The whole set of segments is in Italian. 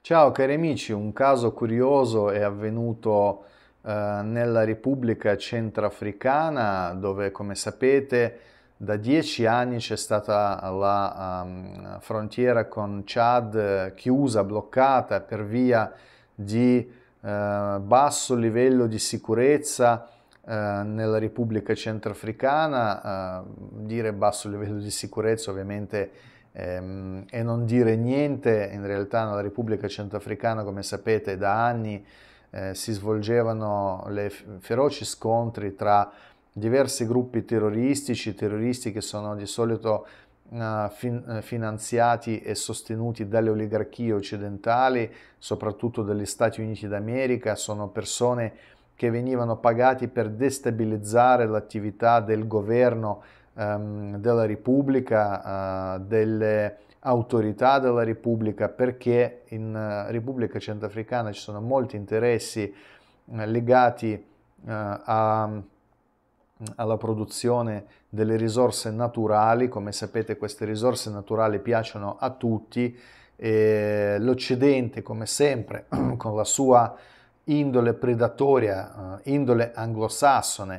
Ciao cari amici, un caso curioso è avvenuto nella Repubblica Centrafricana dove, come sapete, da 10 anni c'è stata la frontiera con Chad chiusa, bloccata per via di basso livello di sicurezza nella Repubblica Centrafricana. Dire basso livello di sicurezza ovviamente e non dire niente. In realtà nella Repubblica Centrafricana, come sapete, da anni si svolgevano feroci scontri tra diversi gruppi terroristi che sono di solito finanziati e sostenuti dalle oligarchie occidentali, soprattutto dagli Stati Uniti d'America. Sono persone che venivano pagati per destabilizzare l'attività del governo della Repubblica, delle autorità della Repubblica, perché in Repubblica Centrafricana ci sono molti interessi legati alla produzione delle risorse naturali. Come sapete, queste risorse naturali piacciono a tutti e l'Occidente, come sempre, con la sua indole predatoria, indole anglosassone,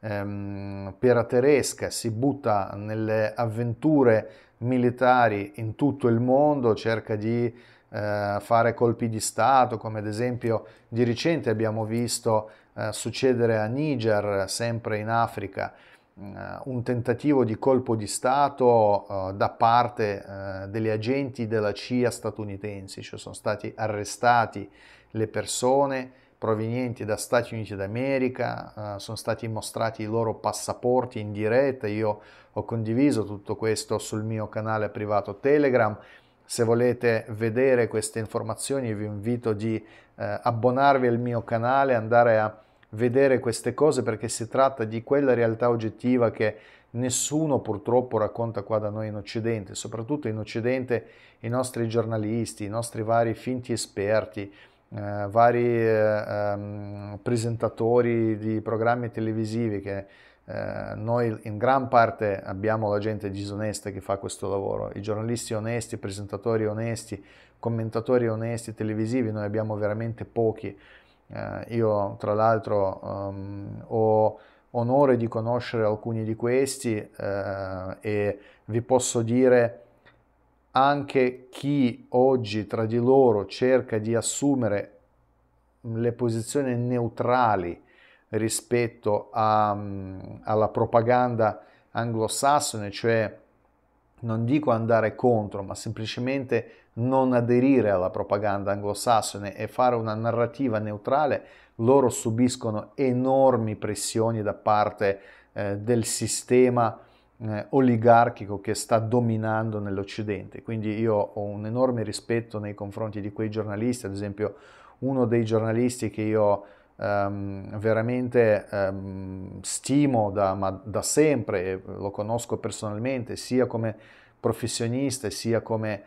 pirateresca, si butta nelle avventure militari in tutto il mondo, cerca di fare colpi di Stato, come ad esempio di recente abbiamo visto succedere a Niger, sempre in Africa, un tentativo di colpo di Stato da parte degli agenti della CIA statunitensi, cioè sono stati arrestati le persone provenienti da Stati Uniti d'America, sono stati mostrati i loro passaporti in diretta. Io ho condiviso tutto questo sul mio canale privato Telegram. Se volete vedere queste informazioni vi invito di abbonarvi al mio canale, andare a vedere queste cose, perché si tratta di quella realtà oggettiva che nessuno purtroppo racconta qua da noi in Occidente. Soprattutto in Occidente i nostri giornalisti, i nostri vari finti esperti, vari presentatori di programmi televisivi, che noi in gran parte abbiamo la gente disonesta che fa questo lavoro. I giornalisti onesti, presentatori onesti, commentatori onesti televisivi noi abbiamo veramente pochi. Io tra l'altro ho onore di conoscere alcuni di questi e vi posso dire anche chi oggi tra di loro cerca di assumere le posizioni neutrali rispetto alla propaganda anglosassone, cioè non dico andare contro, ma semplicemente non aderire alla propaganda anglosassone e fare una narrativa neutrale. Loro subiscono enormi pressioni da parte del sistema oligarchico che sta dominando nell'Occidente. Quindi io ho un enorme rispetto nei confronti di quei giornalisti. Ad esempio, uno dei giornalisti che io veramente stimo da sempre, lo conosco personalmente, sia come professionista sia come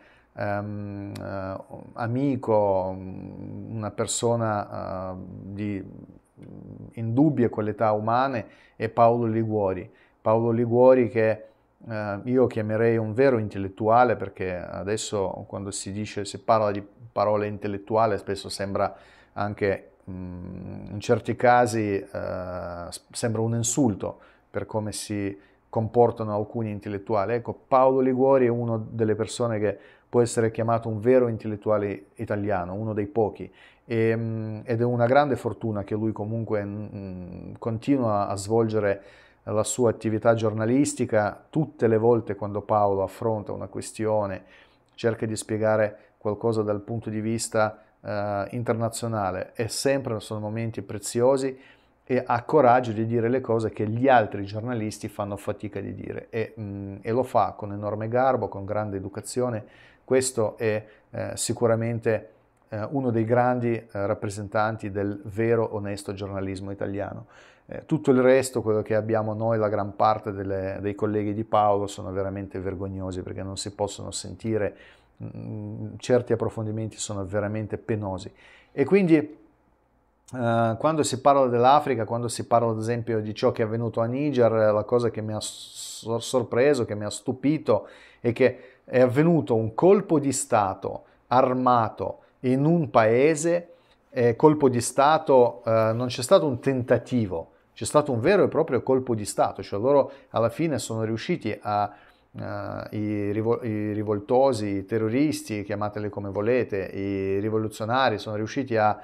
amico, una persona di indubbie qualità umane, è Paolo Liguori. Paolo Liguori, che io chiamerei un vero intellettuale, perché adesso quando si parla di parole intellettuale spesso sembra anche in certi casi sembra un insulto per come si comportano alcuni intellettuali. Ecco, Paolo Liguori è una delle persone che può essere chiamato un vero intellettuale italiano, uno dei pochi, ed è una grande fortuna che lui comunque continua a svolgere la sua attività giornalistica. Tutte le volte quando Paolo affronta una questione, cerca di spiegare qualcosa dal punto di vista internazionale, e sempre sono momenti preziosi e ha coraggio di dire le cose che gli altri giornalisti fanno fatica di dire, e lo fa con enorme garbo, con grande educazione. Questo è sicuramente uno dei grandi rappresentanti del vero onesto giornalismo italiano. Tutto il resto, quello che abbiamo noi, la gran parte dei colleghi di Paolo, sono veramente vergognosi, perché non si possono sentire, certi approfondimenti sono veramente penosi. E quindi quando si parla dell'Africa, quando si parla ad esempio di ciò che è avvenuto a Niger, la cosa che mi ha sorpreso, che mi ha stupito, è che è avvenuto un colpo di Stato armato in un paese, colpo di Stato, non c'è stato un tentativo, c'è stato un vero e proprio colpo di Stato, cioè loro alla fine sono riusciti i rivoltosi, i terroristi, chiamateli come volete, i rivoluzionari sono riusciti ad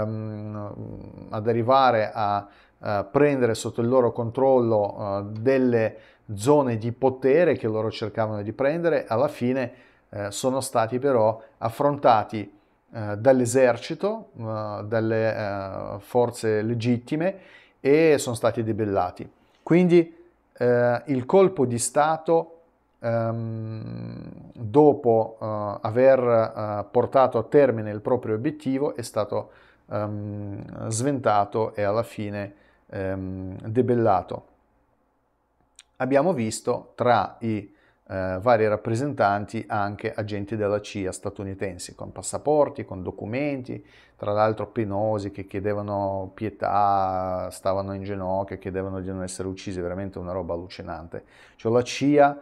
arrivare a prendere sotto il loro controllo delle zone di potere che loro cercavano di prendere. Alla fine sono stati però affrontati dall'esercito, dalle forze legittime, e sono stati debellati. Quindi il colpo di Stato, dopo aver portato a termine il proprio obiettivo, è stato sventato e alla fine debellato. Abbiamo visto tra i vari rappresentanti anche agenti della CIA statunitensi con passaporti, con documenti, tra l'altro penosi, che chiedevano pietà, stavano in ginocchio e chiedevano di non essere uccisi, veramente una roba allucinante. Cioè la CIA,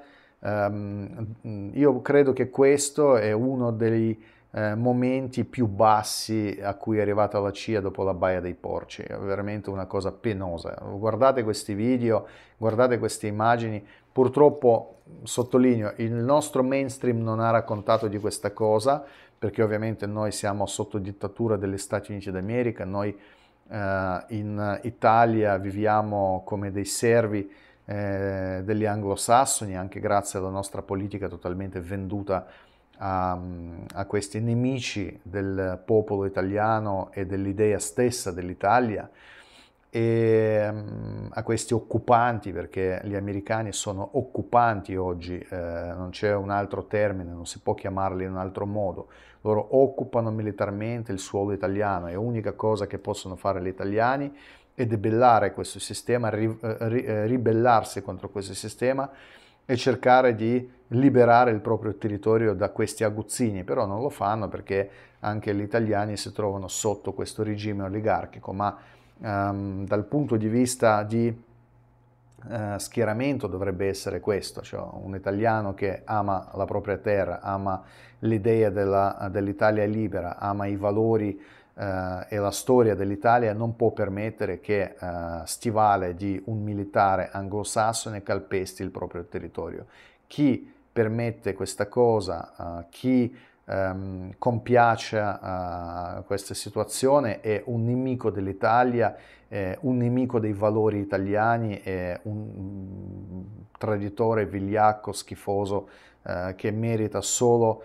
io credo che questo è uno dei momenti più bassi a cui è arrivata la CIA dopo la Baia dei Porci, è veramente una cosa penosa. Guardate questi video, guardate queste immagini. Purtroppo, sottolineo, il nostro mainstream non ha raccontato di questa cosa, perché ovviamente noi siamo sotto dittatura degli Stati Uniti d'America, noi in Italia viviamo come dei servi degli anglosassoni, anche grazie alla nostra politica totalmente venduta a questi nemici del popolo italiano e dell'idea stessa dell'Italia, e a questi occupanti, perché gli americani sono occupanti oggi, non c'è un altro termine, non si può chiamarli in un altro modo. Loro occupano militarmente il suolo italiano, e l'unica cosa che possono fare gli italiani è debellare questo sistema, ribellarsi contro questo sistema e cercare di liberare il proprio territorio da questi aguzzini, però non lo fanno perché anche gli italiani si trovano sotto questo regime oligarchico, ma dal punto di vista di schieramento dovrebbe essere questo, cioè un italiano che ama la propria terra, ama l'idea dell'Italia libera, ama i valori e la storia dell'Italia, non può permettere che stivale di un militare anglosassone calpesti il proprio territorio. Chi permette questa cosa, chi compiace questa situazione è un nemico dell'Italia, un nemico dei valori italiani, è un traditore, vigliacco, schifoso, che merita solo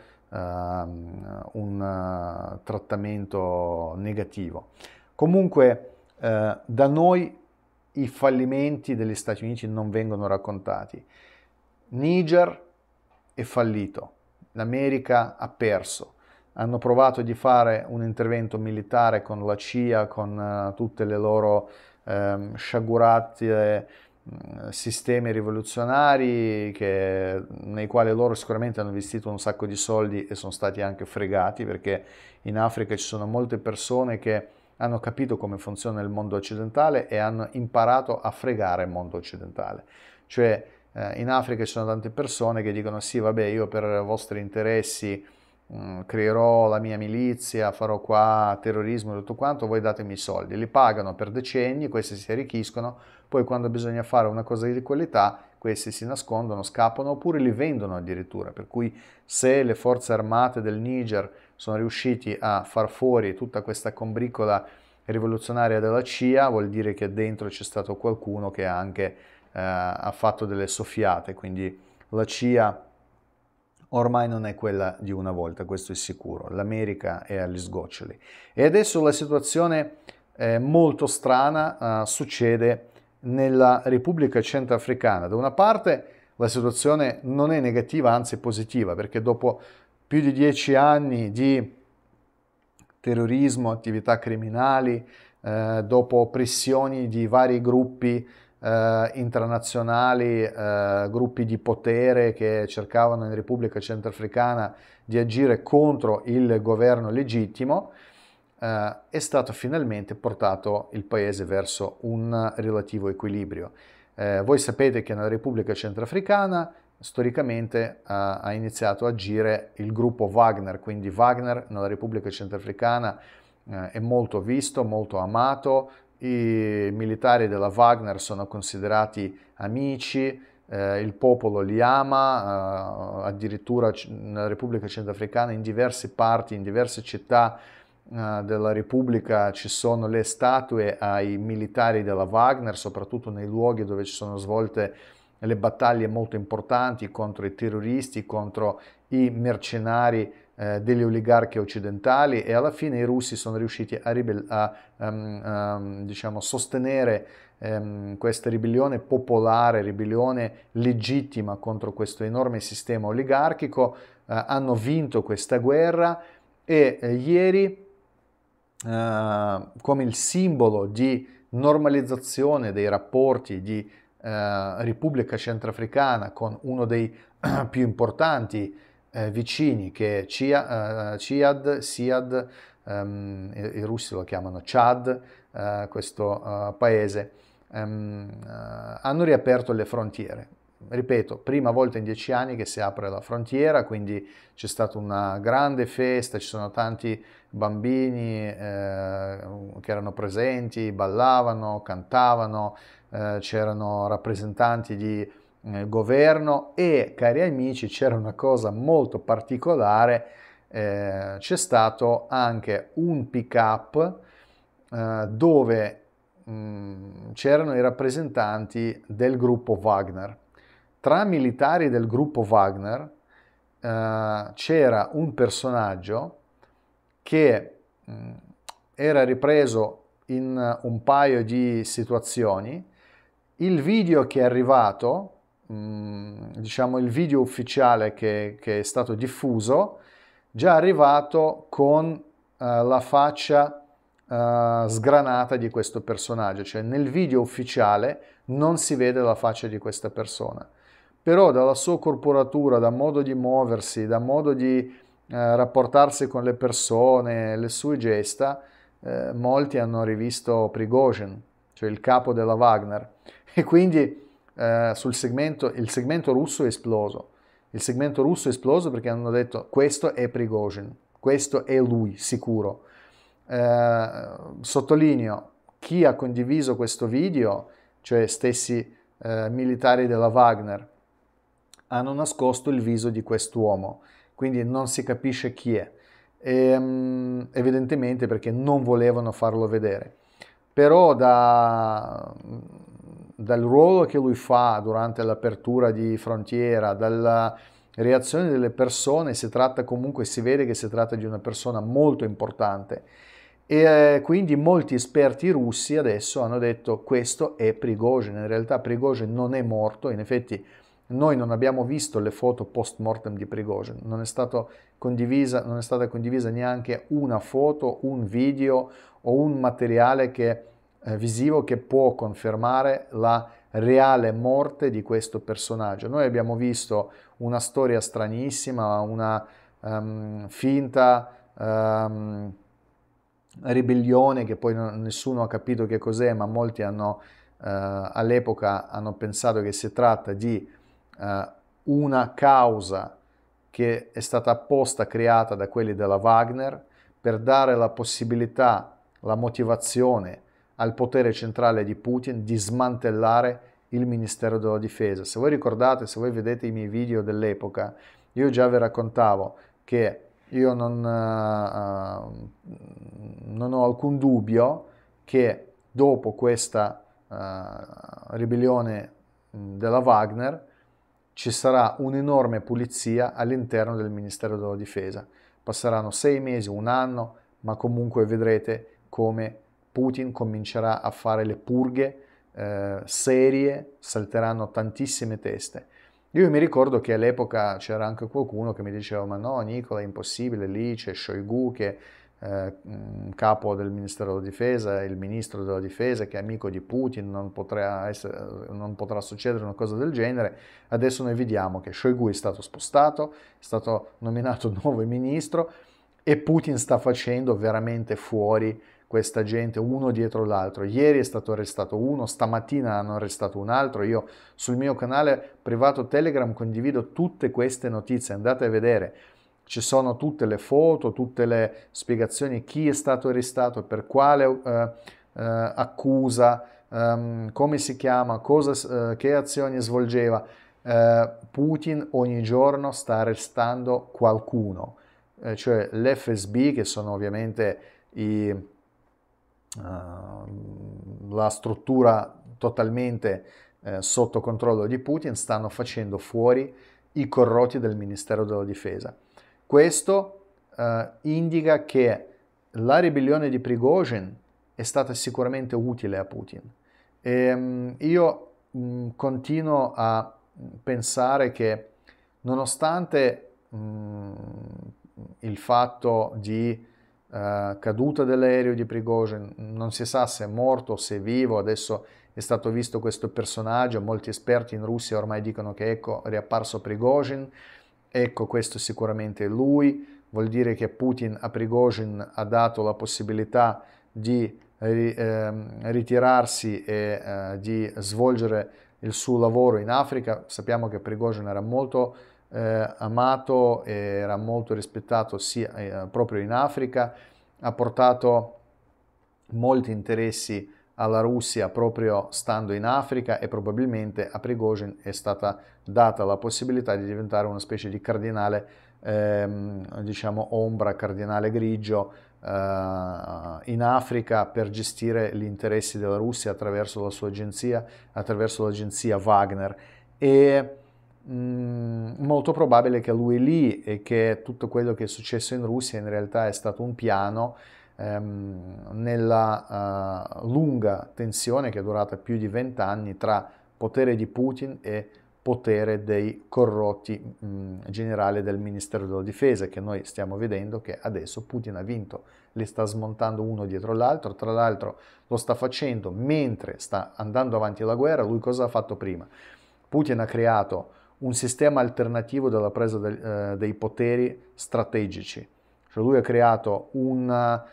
un trattamento negativo. Comunque da noi i fallimenti degli Stati Uniti non vengono raccontati. Niger è fallito, l'America ha perso, hanno provato di fare un intervento militare con la CIA, con tutte le loro sciagurate sistemi rivoluzionari nei quali loro sicuramente hanno investito un sacco di soldi e sono stati anche fregati, perché in Africa ci sono molte persone che hanno capito come funziona il mondo occidentale e hanno imparato a fregare il mondo occidentale. Cioè in Africa ci sono tante persone che dicono sì, vabbè, io per vostri interessi creerò la mia milizia, farò qua terrorismo e tutto quanto, voi datemi i soldi, li pagano per decenni, questi si arricchiscono, poi quando bisogna fare una cosa di qualità questi si nascondono, scappano oppure li vendono addirittura, per cui se le forze armate del Niger sono riusciti a far fuori tutta questa combriccola rivoluzionaria della CIA, vuol dire che dentro c'è stato qualcuno che anche ha fatto delle soffiate, quindi la CIA ormai non è quella di una volta, questo è sicuro, l'America è agli sgoccioli. E adesso la situazione molto strana succede nella Repubblica Centrafricana. Da una parte la situazione non è negativa, anzi è positiva, perché dopo più di 10 anni di terrorismo, attività criminali, dopo pressioni di vari gruppi internazionali, gruppi di potere che cercavano in Repubblica Centrafricana di agire contro il governo legittimo, è stato finalmente portato il paese verso un relativo equilibrio. Voi sapete che nella Repubblica Centrafricana storicamente ha iniziato a agire il gruppo Wagner, quindi Wagner nella Repubblica Centrafricana è molto visto, molto amato, i militari della Wagner sono considerati amici, il popolo li ama, addirittura nella Repubblica Centrafricana in diverse parti, in diverse città della Repubblica ci sono le statue ai militari della Wagner, soprattutto nei luoghi dove ci sono svolte le battaglie molto importanti contro i terroristi, contro i mercenari degli oligarchi occidentali, e alla fine i russi sono riusciti diciamo, sostenere questa ribellione popolare, ribellione legittima contro questo enorme sistema oligarchico, hanno vinto questa guerra e ieri come il simbolo di normalizzazione dei rapporti di Repubblica Centrafricana con uno dei più importanti vicini che è Siad, i russi lo chiamano Chad, questo paese, hanno riaperto le frontiere. Ripeto, prima volta in 10 anni che si apre la frontiera, quindi c'è stata una grande festa, ci sono tanti bambini che erano presenti, ballavano, cantavano, c'erano rappresentanti di governo e, cari amici, c'era una cosa molto particolare, c'è stato anche un pick-up dove c'erano i rappresentanti del gruppo Wagner. Tra militari del gruppo Wagner c'era un personaggio che era ripreso in un paio di situazioni. Il video che è arrivato, diciamo il video ufficiale che è stato diffuso, già arrivato con la faccia sgranata di questo personaggio, cioè nel video ufficiale non si vede la faccia di questa persona, però dalla sua corporatura, da modo di muoversi, da modo di rapportarsi con le persone, le sue gesta, molti hanno rivisto Prigozhin, cioè il capo della Wagner, e quindi il segmento russo è esploso. Il segmento russo è esploso perché hanno detto: questo è Prigozhin, questo è lui, sicuro. Sottolineo, chi ha condiviso questo video, cioè stessi militari della Wagner, hanno nascosto il viso di quest'uomo, quindi non si capisce chi è, evidentemente perché non volevano farlo vedere. Però dal ruolo che lui fa durante l'apertura di frontiera, dalla reazione delle persone, si vede che si tratta di una persona molto importante. E quindi molti esperti russi adesso hanno detto: questo è Prigozhin. In realtà Prigozhin non è morto, in effetti noi non abbiamo visto le foto post mortem di Prigozhin, non è stata condivisa neanche una foto, un video o un materiale visivo che può confermare la reale morte di questo personaggio. Noi abbiamo visto una storia stranissima, una finta ribellione che poi nessuno ha capito che cos'è, ma molti all'epoca hanno pensato che si tratta di una causa che è stata apposta creata da quelli della Wagner per dare la possibilità, la motivazione al potere centrale di Putin di smantellare il Ministero della Difesa. Se voi ricordate, se voi vedete i miei video dell'epoca, io già vi raccontavo che io non ho alcun dubbio che dopo questa ribellione della Wagner ci sarà un'enorme pulizia all'interno del Ministero della Difesa. Passeranno 6 mesi, un anno, ma comunque vedrete come Putin comincerà a fare le purghe serie, salteranno tantissime teste. Io mi ricordo che all'epoca c'era anche qualcuno che mi diceva: ma no Nicola, è impossibile, lì c'è Shoigu che è capo del Ministero della Difesa, il ministro della Difesa che è amico di Putin, non potrà succedere una cosa del genere. Adesso noi vediamo che Shoigu è stato spostato, è stato nominato nuovo ministro e Putin sta facendo veramente fuori questa gente uno dietro l'altro. Ieri è stato arrestato uno, stamattina hanno arrestato un altro. Io sul mio canale privato Telegram condivido tutte queste notizie, andate a vedere. Ci sono tutte le foto, tutte le spiegazioni, chi è stato arrestato, per quale accusa, come si chiama, che azioni svolgeva. Putin ogni giorno sta arrestando qualcuno, cioè l'FSB, che sono ovviamente la struttura totalmente sotto controllo di Putin, stanno facendo fuori i corrotti del Ministero della Difesa. Questo indica che la ribellione di Prigozhin è stata sicuramente utile a Putin. Io continuo a pensare che nonostante il fatto di caduta dell'aereo di Prigozhin, non si sa se è morto o se è vivo, adesso è stato visto questo personaggio, molti esperti in Russia ormai dicono che ecco è riapparso Prigozhin, ecco questo sicuramente è lui, vuol dire che Putin a Prigozhin ha dato la possibilità di ritirarsi e di svolgere il suo lavoro in Africa. Sappiamo che Prigozhin era molto amato e era molto rispettato sia proprio in Africa, ha portato molti interessi alla Russia proprio stando in Africa e probabilmente a Prigozhin è stata data la possibilità di diventare una specie di cardinale, diciamo ombra, cardinale grigio in Africa per gestire gli interessi della Russia attraverso la sua agenzia, attraverso l'agenzia Wagner. E molto probabile che lui lì e che tutto quello che è successo in Russia in realtà è stato un piano nella lunga tensione che è durata più di 20 anni tra potere di Putin e potere dei corrotti generali del Ministero della Difesa, che noi stiamo vedendo che adesso Putin ha vinto, li sta smontando uno dietro l'altro, tra l'altro lo sta facendo mentre sta andando avanti la guerra. Lui cosa ha fatto prima? Putin ha creato un sistema alternativo della presa dei poteri strategici, cioè lui ha creato un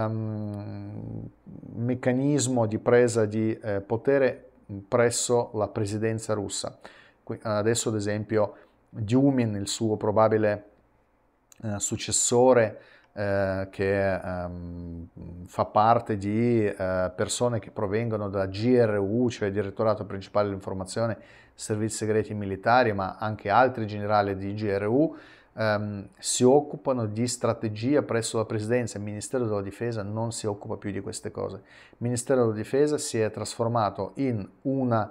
meccanismo di presa di potere presso la presidenza russa. Adesso ad esempio Dumin, il suo probabile successore, che fa parte di persone che provengono da GRU, cioè Direttorato Principale dell'Informazione, Servizi Segreti Militari, ma anche altri generali di GRU, si occupano di strategia presso la Presidenza. Il Ministero della Difesa non si occupa più di queste cose. Il Ministero della Difesa si è trasformato in un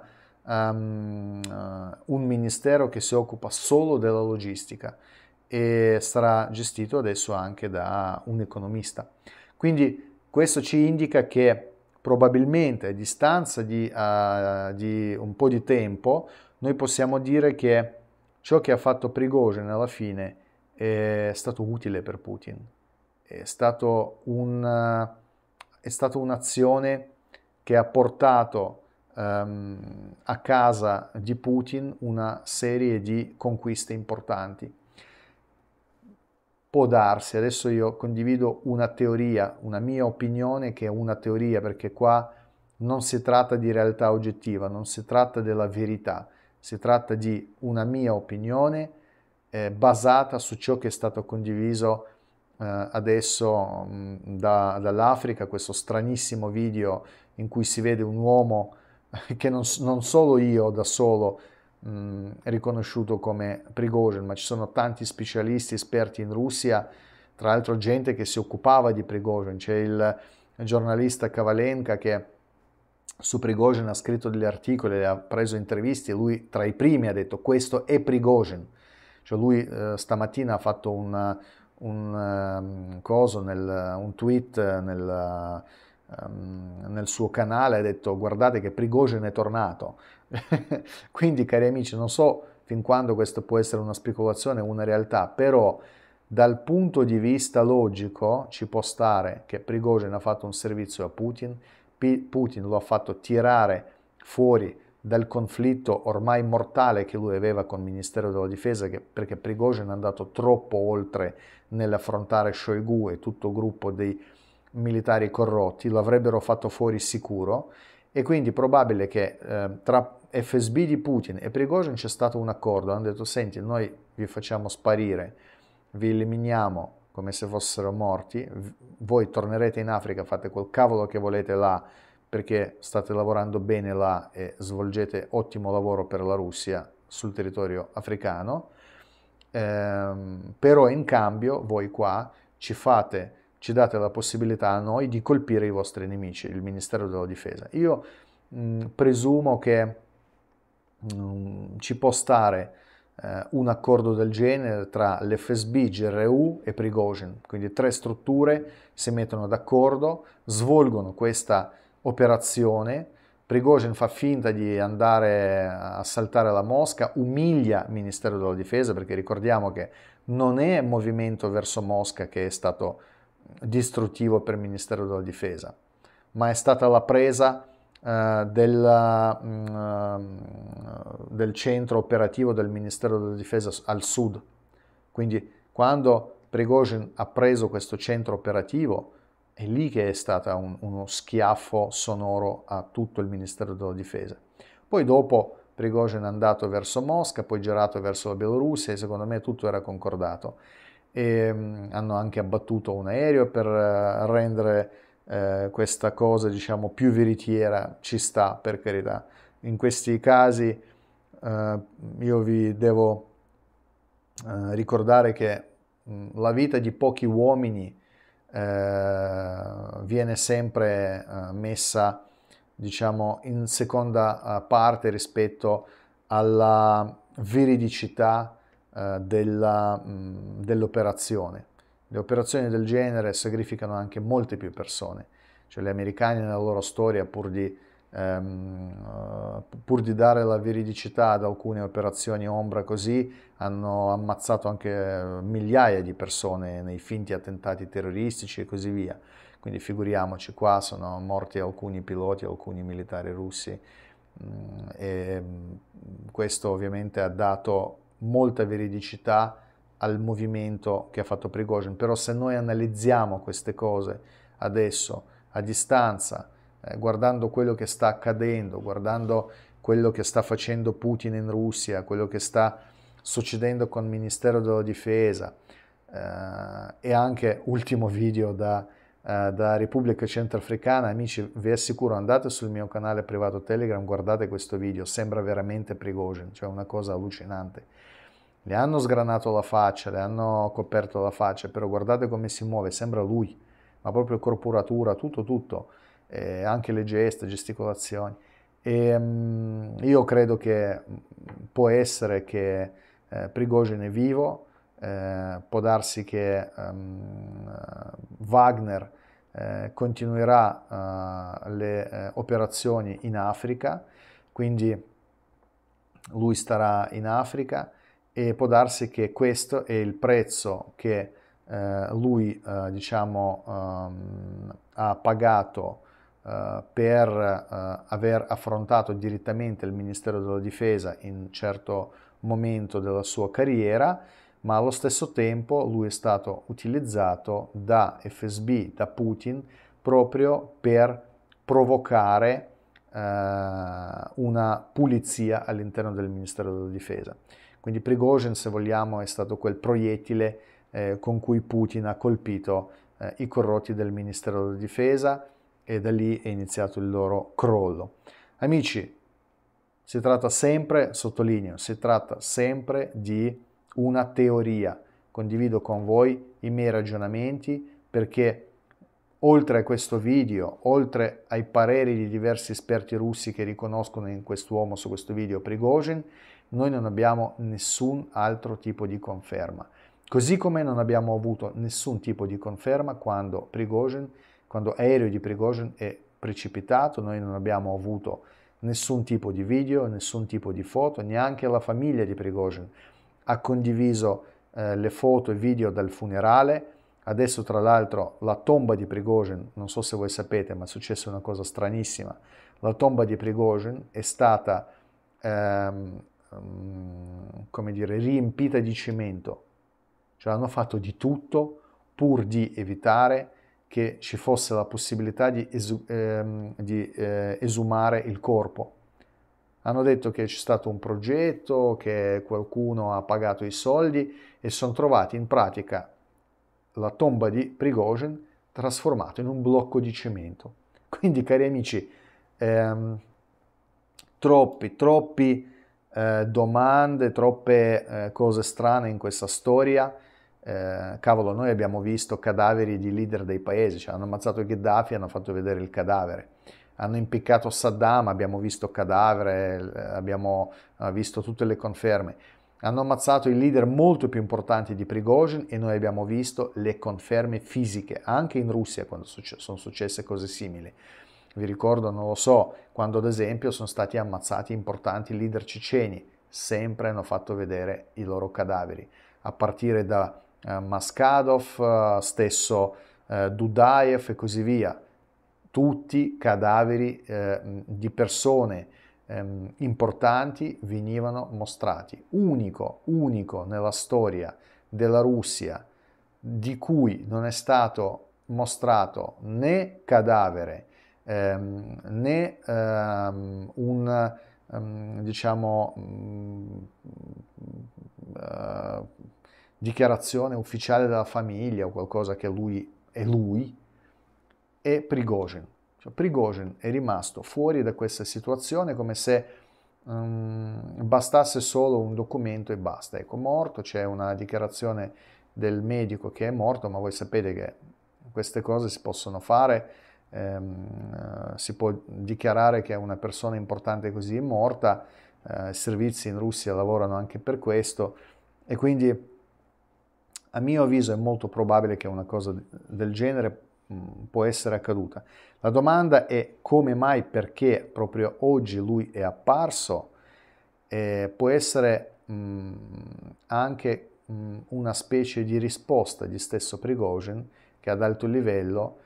ministero che si occupa solo della logistica e sarà gestito adesso anche da un economista. Quindi questo ci indica che probabilmente a distanza di un po' di tempo noi possiamo dire che ciò che ha fatto Prigozhin alla fine è stato utile per Putin, è stato un'azione che ha portato a casa di Putin una serie di conquiste importanti. Può darsi, adesso io condivido una teoria, una mia opinione che è una teoria, perché qua non si tratta di realtà oggettiva, non si tratta della verità, si tratta di una mia opinione basata su ciò che è stato condiviso adesso dall'Africa, questo stranissimo video in cui si vede un uomo che non solo io da solo riconosciuto come Prigozhin, ma ci sono tanti specialisti esperti in Russia, tra l'altro gente che si occupava di Prigozhin. C'è il giornalista Kavalenka che su Prigozhin ha scritto degli articoli, ha preso interviste, lui tra i primi ha detto questo è Prigozhin, cioè lui stamattina ha fatto un tweet nel suo canale, ha detto guardate che Prigozhin è tornato. Quindi cari amici, non so fin quando questo può essere una speculazione o una realtà, però dal punto di vista logico ci può stare che Prigozhin ha fatto un servizio a Putin, Putin lo ha fatto tirare fuori dal conflitto ormai mortale che lui aveva con il Ministero della Difesa, perché Prigozhin è andato troppo oltre nell'affrontare Shoigu e tutto il gruppo dei militari corrotti, lo avrebbero fatto fuori sicuro, e quindi è probabile che tra FSB di Putin e Prigozhin c'è stato un accordo, hanno detto: senti, noi vi facciamo sparire, vi eliminiamo come se fossero morti, voi tornerete in Africa, fate quel cavolo che volete là, perché state lavorando bene là e svolgete ottimo lavoro per la Russia sul territorio africano, però in cambio voi qua ci date la possibilità a noi di colpire i vostri nemici, il Ministero della Difesa. Io presumo che ci può stare un accordo del genere tra l'FSB, GRU e Prigozhin, quindi 3 strutture si mettono d'accordo, svolgono questa operazione. Prigozhin fa finta di andare a assaltare la Mosca, umilia il Ministero della Difesa, perché ricordiamo che non è il movimento verso Mosca che è stato distruttivo per il Ministero della Difesa, ma è stata la presa del centro operativo del Ministero della Difesa al sud. Quindi quando Prigozhin ha preso questo centro operativo, è lì che è stato uno schiaffo sonoro a tutto il Ministero della Difesa. Poi dopo Prigozhin è andato verso Mosca, poi girato verso la Bielorussia, e secondo me tutto era concordato. E hanno anche abbattuto un aereo per rendere questa cosa, diciamo, più veritiera. Ci sta, per carità. In questi casi io vi devo ricordare che la vita di pochi uomini viene sempre messa, diciamo, in seconda parte rispetto alla veridicità dell'operazione. Le operazioni del genere sacrificano anche molte più persone, cioè gli americani nella loro storia, pur di dare la veridicità ad alcune operazioni ombra così, hanno ammazzato anche migliaia di persone nei finti attentati terroristici e così via. Quindi figuriamoci, qua sono morti alcuni piloti, alcuni militari russi, e questo ovviamente ha dato molta veridicità al movimento che ha fatto Prigozhin. Però se noi analizziamo queste cose adesso a distanza, guardando quello che sta accadendo, guardando quello che sta facendo Putin in Russia, quello che sta succedendo con il Ministero della Difesa, e anche ultimo video da Repubblica Centrafricana, amici, vi assicuro, andate sul mio canale privato Telegram, guardate questo video, sembra veramente Prigozhin, cioè una cosa allucinante. Le hanno sgranato la faccia, le hanno coperto la faccia, però guardate come si muove, sembra lui, ma proprio corporatura, tutto, anche le gesta, gesticolazioni. E io credo che può essere che Prigozhin è vivo, può darsi che Wagner continuerà le operazioni in Africa, quindi lui starà in Africa, e può darsi che questo è il prezzo che lui diciamo ha pagato per aver affrontato direttamente il Ministero della Difesa in un certo momento della sua carriera, ma allo stesso tempo lui è stato utilizzato da FSB, da Putin, proprio per provocare una pulizia all'interno del Ministero della Difesa. Quindi Prigozhin, se vogliamo, è stato quel proiettile con cui Putin ha colpito i corrotti del Ministero della Difesa, e da lì è iniziato il loro crollo. Amici, si tratta sempre, sottolineo, si tratta sempre di una teoria. Condivido con voi i miei ragionamenti, perché oltre a questo video, oltre ai pareri di diversi esperti russi che riconoscono in quest'uomo, su questo video, Prigozhin, noi non abbiamo nessun altro tipo di conferma. Così come non abbiamo avuto nessun tipo di conferma quando aereo di Prigozhin è precipitato, noi non abbiamo avuto nessun tipo di video, nessun tipo di foto, neanche la famiglia di Prigozhin ha condiviso le foto e video dal funerale. Adesso tra l'altro la tomba di Prigozhin, non so se voi sapete, ma è successa una cosa stranissima, La tomba di Prigozhin è stata, come dire, riempita di cemento, cioè hanno fatto di tutto pur di evitare che ci fosse la possibilità di esumare il corpo. Hanno detto che c'è stato un progetto, che qualcuno ha pagato i soldi e sono trovati in pratica la tomba di Prigozhin trasformata in un blocco di cemento. Quindi, cari amici, troppi domande, troppe cose strane in questa storia. Cavolo, noi abbiamo visto cadaveri di leader dei paesi, cioè hanno ammazzato Gheddafi, hanno fatto vedere il cadavere. Hanno impiccato Saddam, abbiamo visto cadavere, abbiamo visto tutte le conferme. Hanno ammazzato i leader molto più importanti di Prigozhin e noi abbiamo visto le conferme fisiche, anche in Russia quando sono successe cose simili. Vi ricordo, non lo so, quando ad esempio sono stati ammazzati importanti leader ceceni, sempre hanno fatto vedere i loro cadaveri, a partire da Maskadov, stesso Dudaev e così via. Tutti cadaveri di persone importanti venivano mostrati. Unico nella storia della Russia di cui non è stato mostrato né cadavere né diciamo, dichiarazione ufficiale della famiglia o qualcosa che lui è lui, è Prigozhin. Cioè, Prigozhin è rimasto fuori da questa situazione come se bastasse solo un documento e basta. Ecco, morto, c'è una dichiarazione del medico che è morto, ma voi sapete che queste cose si possono fare, si può dichiarare che una persona importante così è morta, i servizi in Russia lavorano anche per questo e quindi a mio avviso è molto probabile che una cosa del genere può essere accaduta. La domanda è come mai, perché proprio oggi lui è apparso, può essere anche una specie di risposta di stesso Prigozhin che ad alto livello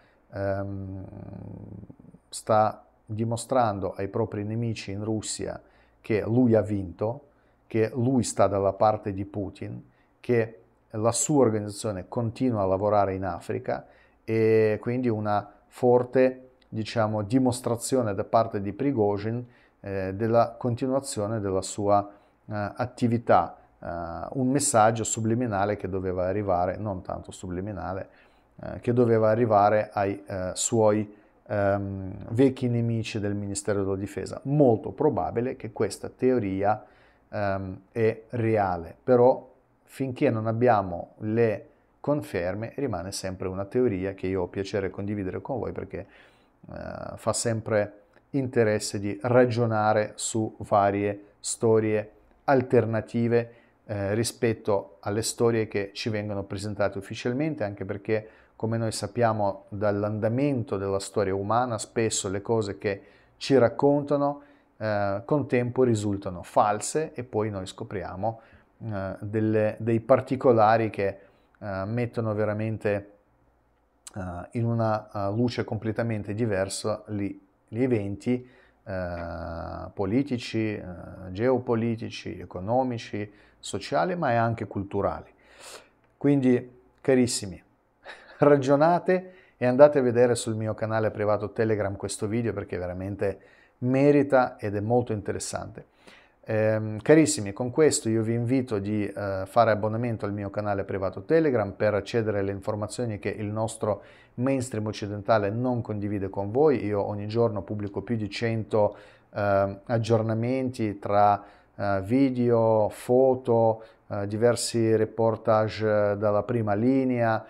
sta dimostrando ai propri nemici in Russia che lui ha vinto, che lui sta dalla parte di Putin, che la sua organizzazione continua a lavorare in Africa e quindi una forte, diciamo, dimostrazione da parte di Prigozhin della continuazione della sua attività, un messaggio subliminale che doveva arrivare, non tanto subliminale, che doveva arrivare ai suoi vecchi nemici del Ministero della Difesa. Molto probabile che questa teoria è reale, però finché non abbiamo le conferme rimane sempre una teoria che io ho piacere condividere con voi perché fa sempre interesse di ragionare su varie storie alternative rispetto alle storie che ci vengono presentate ufficialmente, anche perché come noi sappiamo dall'andamento della storia umana spesso le cose che ci raccontano con tempo risultano false e poi noi scopriamo dei particolari che mettono veramente in una luce completamente diversa gli eventi politici, geopolitici, economici, sociali, ma anche culturali. Quindi, carissimi, ragionate e andate a vedere sul mio canale privato Telegram questo video perché veramente merita ed è molto interessante. Carissimi, con questo io vi invito di fare abbonamento al mio canale privato Telegram per accedere alle informazioni che il nostro mainstream occidentale non condivide con voi. Io ogni giorno pubblico più di 100 aggiornamenti tra video, foto, diversi reportage dalla prima linea,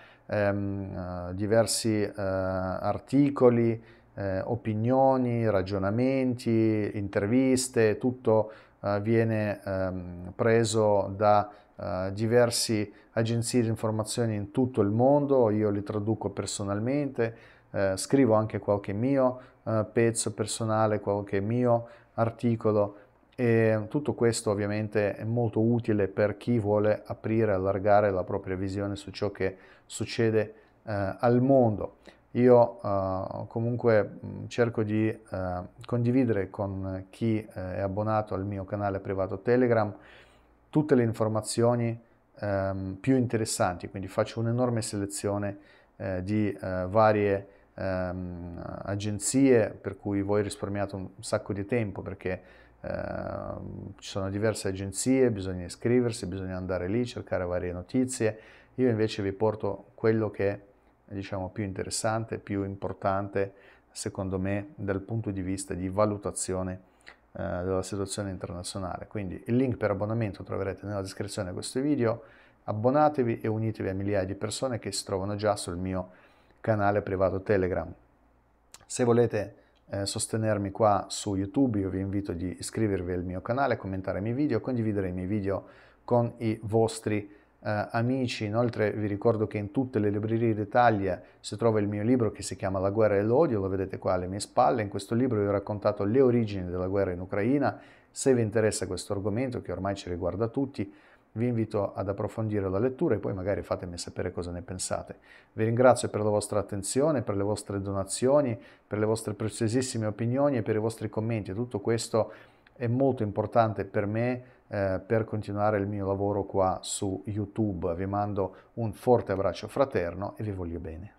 diversi articoli, opinioni, ragionamenti, interviste, tutto viene preso da diverse agenzie di informazioni in tutto il mondo, io li traduco personalmente, scrivo anche qualche mio pezzo personale, qualche mio articolo e tutto questo ovviamente è molto utile per chi vuole aprire e allargare la propria visione su ciò che succede al mondo. Io comunque cerco di condividere con chi è abbonato al mio canale privato Telegram tutte le informazioni più interessanti, quindi faccio un'enorme selezione di varie agenzie, per cui voi risparmiate un sacco di tempo, perché ci sono diverse agenzie, bisogna iscriversi, bisogna andare lì, cercare varie notizie. Io invece vi porto quello che è, diciamo, più interessante, più importante, secondo me, dal punto di vista di valutazione della situazione internazionale. Quindi il link per abbonamento troverete nella descrizione di questo video. Abbonatevi e unitevi a migliaia di persone che si trovano già sul mio canale privato Telegram. Se volete sostenermi qua su YouTube, io vi invito di iscrivervi al mio canale, commentare i miei video, condividere i miei video con i vostri amici. Inoltre vi ricordo che in tutte le librerie d'Italia si trova il mio libro che si chiama La guerra e l'odio, lo vedete qua alle mie spalle. In questo libro vi ho raccontato le origini della guerra in Ucraina. Se vi interessa questo argomento, che ormai ci riguarda tutti, vi invito ad approfondire la lettura e poi magari fatemi sapere cosa ne pensate. Vi ringrazio per la vostra attenzione, per le vostre donazioni, per le vostre preziosissime opinioni e per i vostri commenti. Tutto questo è molto importante per me per continuare il mio lavoro qua su YouTube. Vi mando un forte abbraccio fraterno e vi voglio bene.